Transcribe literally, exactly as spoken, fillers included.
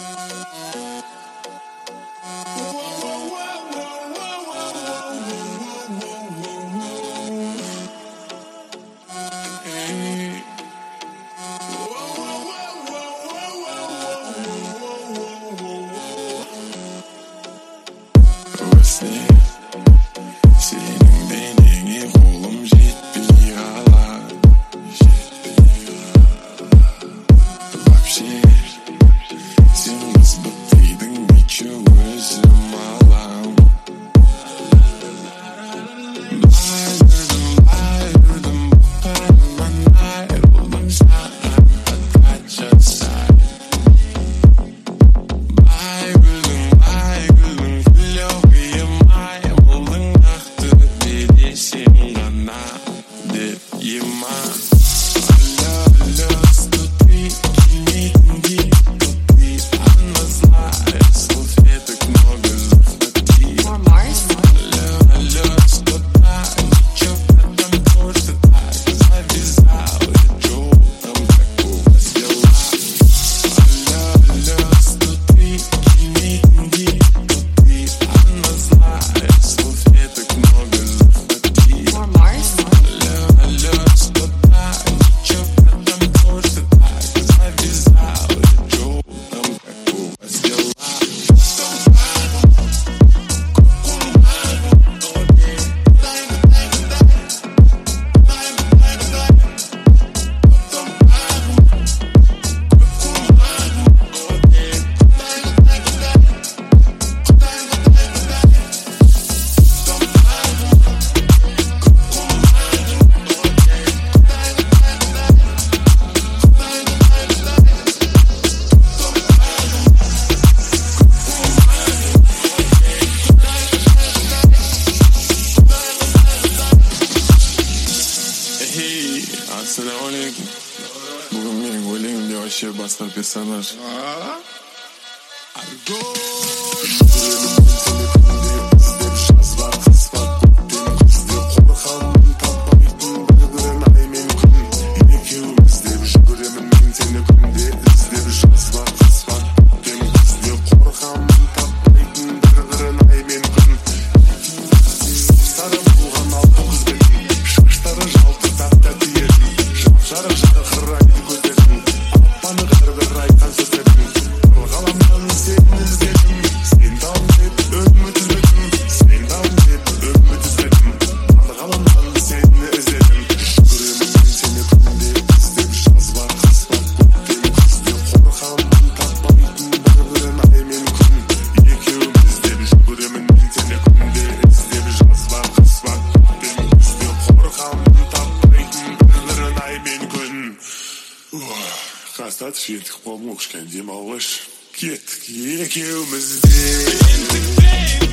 Senin deneyini kolum жетпей қалар, вообще сен қыз бітпейдің, ниче өзім алам. Бай үрдім, бай үрдім, бұқтарымнан айрылдым саған подкат жасай. Бай гүлдің, бай гүлдің, күллеугейім ай, болдың ақты беде сен ғана деп еман. Алло, алло, сто три, келмейтіндей көпей, ана злая, салфеток много захвати. Алло, алло, сто так, ничего там тоже так, завязал я джоутом, как у вас дела. Алло, алло, сто три, келмейтіндей көпей, ана злая, салфеток много захвати. Алло, алло, сто так, ничего там тоже так, завязал я джоутом, как у вас дела. Эй, ассалаумалейкум. Бүгін менің өлеңімде вообще басқа персонаж. Қастатып жеттік болмау кішкене демалғыш. Кеттік екеуміз де.